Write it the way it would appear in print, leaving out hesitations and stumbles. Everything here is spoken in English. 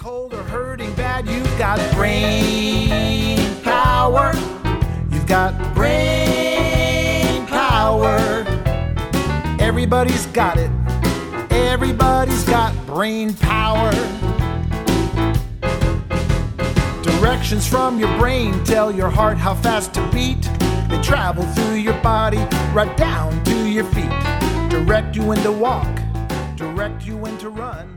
cold or hurting bad, you've got brain power. You've got brain power. Everybody's got it. Everybody's got brain power. Directions from your brain tell your heart how fast to beat. They travel through your body right down to your feet. Direct you when to walk, direct you when to run.